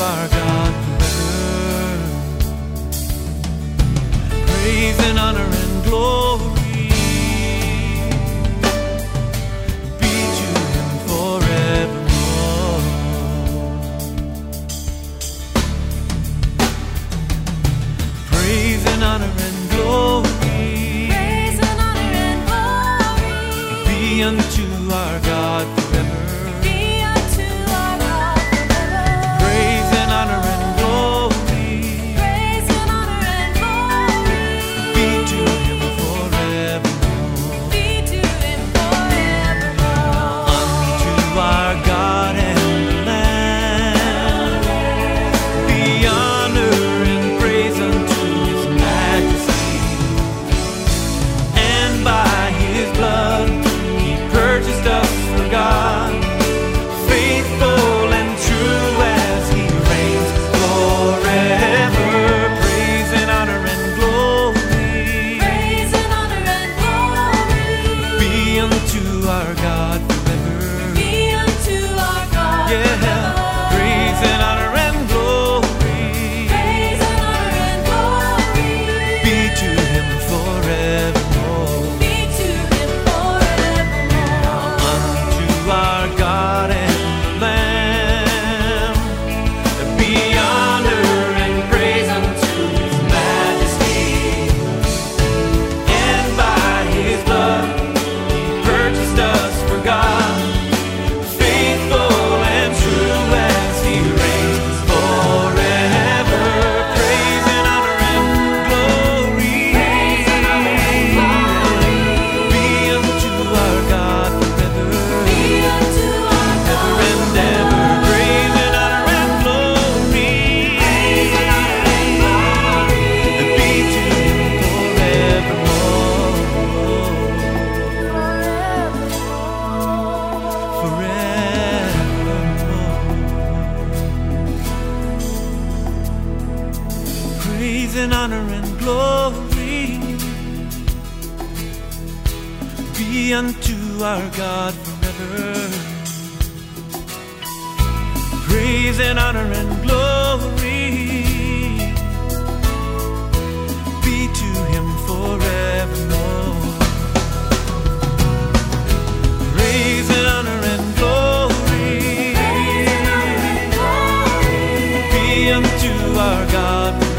our God forever. Praise and honor and glory be to him forevermore. Praise and honor and glory be unto our God forever. Praise and honor and glory be to him forevermore. Unto our God and the Lamb be honor and praise unto his majesty. And by his blood he purchased us for God, faithful and true as he reigns forever. Praise and honor and glory be unto our God forever. Yeah, praise and honor and glory be to him forevermore. Unto our God and Lamb be honor and praise unto his majesty. And by his blood he purchased us for God, faithful and true as he reigns forever. Praise and honor and glory be unto our God forever. Ever and ever. Praise and honor and glory be to him forevermore. Praise and honor and glory be unto our God forever. Praise and honor and glory be to him forevermore. Praise and honor and glory be unto our God forever.